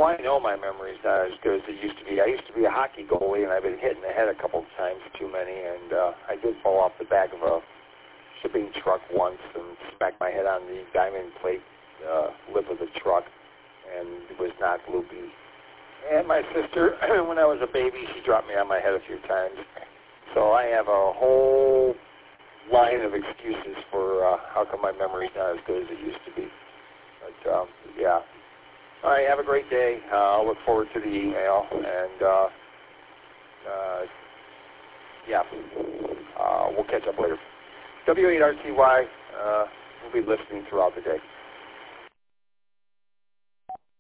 Oh, I know my memory's not as good as it used to be. I used to be a hockey goalie, and I've been hit in the head a couple of times too many, and I did fall off the back of a shipping truck once and smacked my head on the diamond plate lip of the truck, and was knocked loopy. And my sister, when I was a baby, she dropped me on my head a few times. So I have a whole line of excuses for how come my memory's not as good as it used to be. But, yeah. All right, have a great day. I'll look forward to the email. And, yeah, we'll catch up later. W8RTY, we'll be listening throughout the day.